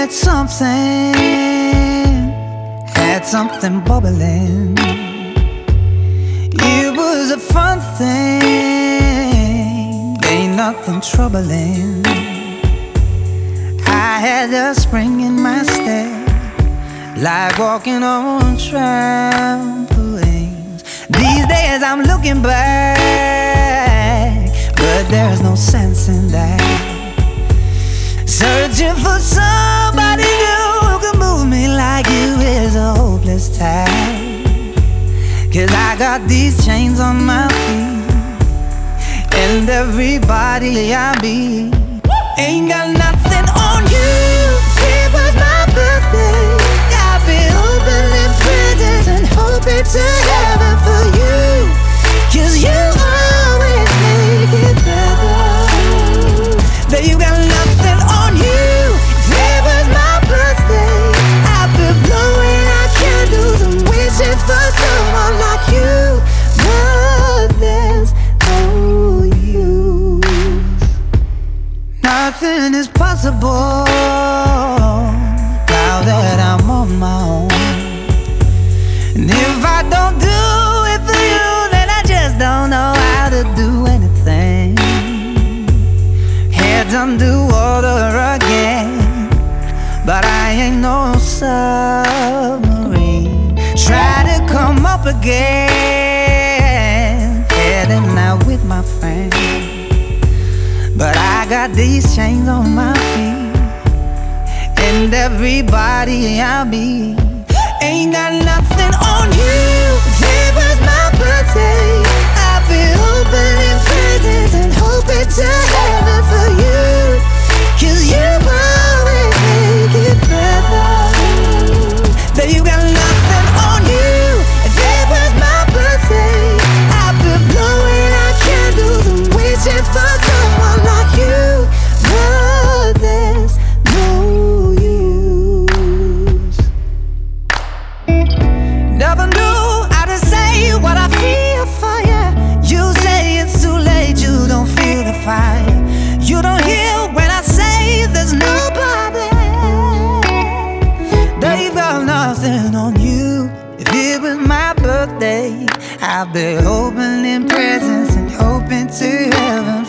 had something bubbling. It was a fun thing, ain't nothing troubling. I had a spring in my step, like walking on trampolines. These days I'm looking back, but there's no sense in that. Searching for somebody new who can move me like you is a hopeless task. 'Cause I got these chains on my feet, and everybody I meet ain't got nothing on you. If it was my birthday, I'd be opening presents and hoping to heaven for you. 'Cause you always make it better. That you got nothing on you. If it was my birthday, I'd be blowing out candles and wishing for someone like you. But there's no use. Nothing is possible now that I'm on my own. And if I don't do it for you, then I just don't know how to do anything. Heads under water again, but I ain't no submarine. Try to come up again, heading out with my friend. But I got these chains on my feet, and everybody I meet ain't got nothing on you. If it was my birthday, I'd be opening presents and hoping to heaven for you. 'Cause you always make it better. That you got nothing on you. If it was my birthday, I'd be blowing out candles and wishing for someone like you. But there's no use. Never knew how to say what I feel for you. You say it's too late, you don't feel the fire. You don't hear when I say there's nobody. They've got nothing on you. If it was my birthday, I'd be opening presents and hoping to heaven